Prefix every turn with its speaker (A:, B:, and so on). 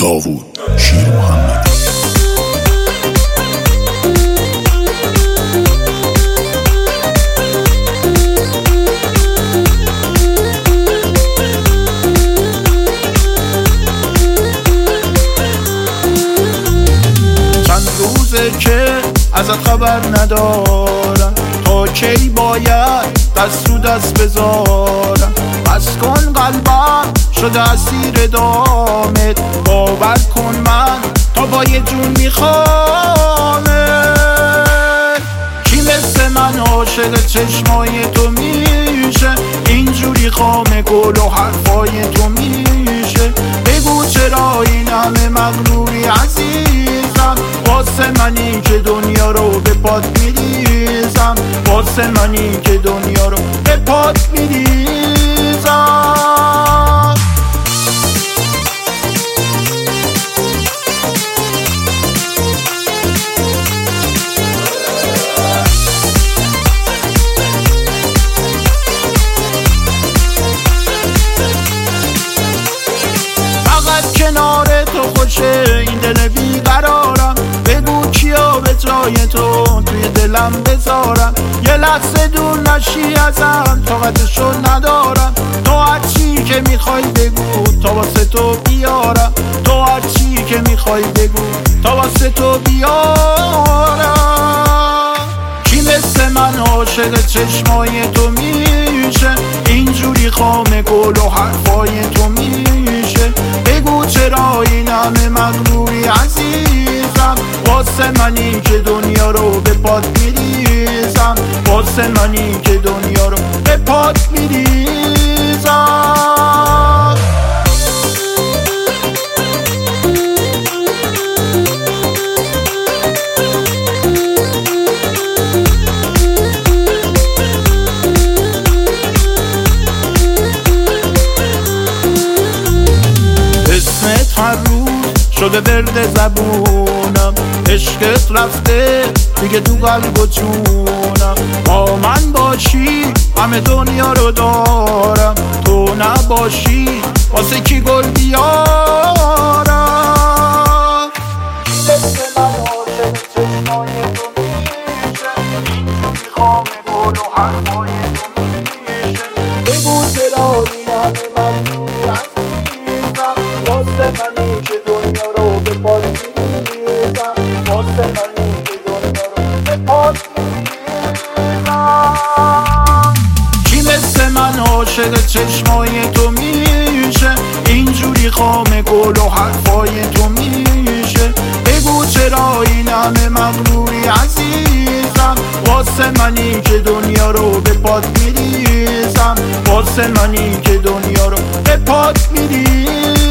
A: داوود شیر محمدی.
B: چند روزه که ازت خبر ندارم، تا کی باید دست رو دست بذارم؟ بس کن قلبم شده اسیر دامت، باور کن من تا با یه جون میخوامت. کی مثل من عاشق چشمای تو میشه، اینجوری خام گل و حرفای تو میشه؟ بگو چرا این همه مغروری عزیزم، واسه منی که دنیا رو به پات میریزم، واسه منی که دنیا رو به پات میریزم. فقط کنار تو خوشه این دل بیقرارم، بگو کیا به جای تو توی دلم بذارم. یه لحظه دور نشی ازم طاقتشو ندارم، تو هرچی که میخوای بگو تا واسه تو بیارم، تو هرچی که میخوای بگو تا واسه تو بیارم. کی مثل من عاشق چشمای تو میشه، اینجوری خام گل و حرفای تو میشه؟ بگو چرا این همه مغروری عزیزم، واسه منی که دنیا رو به پات میریزم، واسه منی که دنیا رو به پات میریزم. اسمت هر روز شده ورد زبونم، عشقت رفته دیگه تو قلب و جونم. با من باشی همه دنیا رو دارم، تو نباشی واسه کی گل بیارم؟ مثل من عاشق چشمای تو میشه، اینجوری خام گل و حرفای تو میشه؟ بگو چرا این همه مغروری عزیزم، واسه منی که دنیا رو به پات میریزم، واسه منی که دنیا رو به پات میریزم. کی مثل من عاشق چشمای تو میشه، اینجوری خام گل و حرفای تو میشه؟ بگو چرا این همه مغروری عزیزم، واسه منی که دنیا رو به پات میریزم، واسه منی که دنیا رو به پات میریزم.